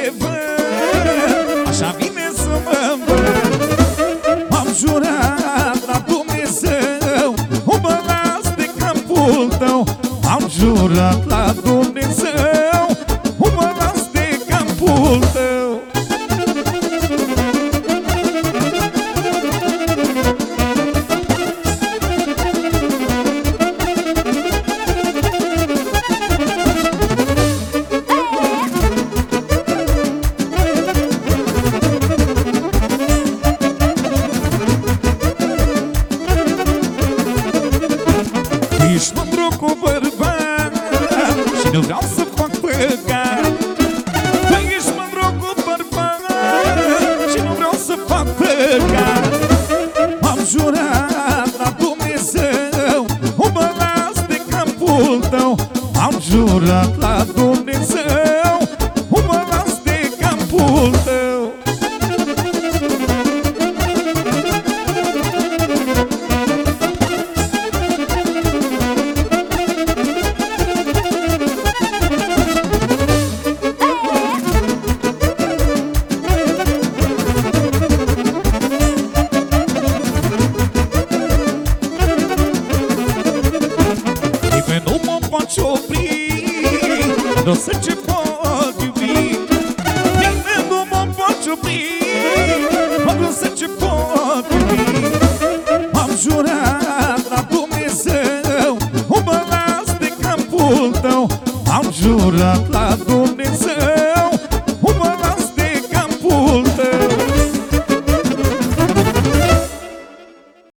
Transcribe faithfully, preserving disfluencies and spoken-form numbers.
te văd, așa vine să mă văd. M-am jurat la Dumnezeu, o mă las de capul tău. M-am jurat la Dumnezeu, o mă las de capul tău. Ești mândru cu bărbat și nu vreau să fac păcat. Tu ești mândru cu bărbat și nu vreau să fac păcat. M-am jurat la Dumnezeu, o mă las de capul tău. M-am jurat la Dumnezeu, o mă las de capul tău. Nu mă poți opri, nu știu ce pot iubi. Nimeni nu mă poți opri, nu știu ce pot iubi. M-am jurat la Dumnezeu, o mă las de capul tău. M-am jurat la Dumnezeu,